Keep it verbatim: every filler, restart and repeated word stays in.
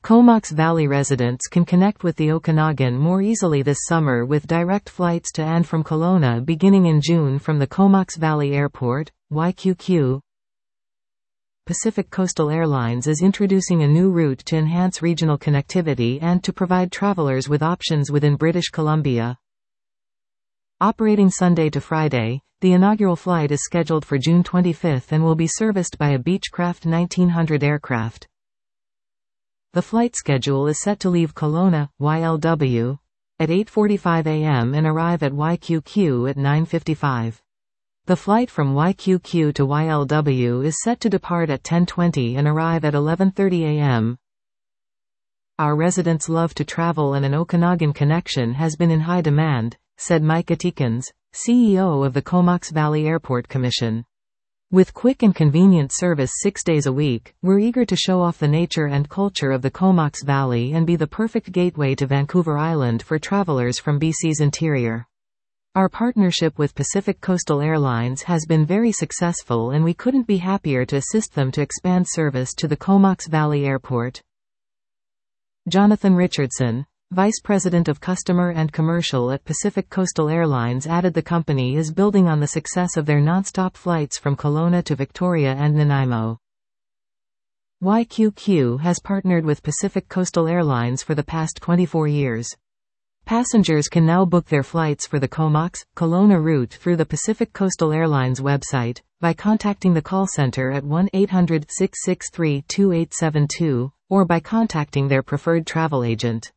Comox Valley residents can connect with the Okanagan more easily this summer with direct flights to and from Kelowna beginning in June from the Comox Valley Airport, Y Q Q. Pacific Coastal Airlines is introducing a new route to enhance regional connectivity and to provide travelers with options within British Columbia. Operating Sunday to Friday, the inaugural flight is scheduled for June twenty-fifth and will be serviced by a Beechcraft nineteen hundred aircraft. The flight schedule is set to leave Kelowna, Y L W, at eight forty-five a m and arrive at Y Q Q at nine fifty-five. The flight from Y Q Q to Y L W is set to depart at ten twenty and arrive at eleven thirty a m Our residents love to travel and an Okanagan connection has been in high demand, said Mike Atikins, C E O of the Comox Valley Airport Commission. With quick and convenient service six days a week, we're eager to show off the nature and culture of the Comox Valley and be the perfect gateway to Vancouver Island for travelers from B C's interior. Our partnership with Pacific Coastal Airlines has been very successful and we couldn't be happier to assist them to expand service to the Comox Valley Airport. Jonathan Richardson, Vice President of Customer and Commercial at Pacific Coastal Airlines, added the company is building on the success of their non-stop flights from Kelowna to Victoria and Nanaimo. Y Q Q has partnered with Pacific Coastal Airlines for the past twenty-four years. Passengers can now book their flights for the Comox, Kelowna route through the Pacific Coastal Airlines website, by contacting the call center at one eight hundred, six six three, two eight seven two, or by contacting their preferred travel agent.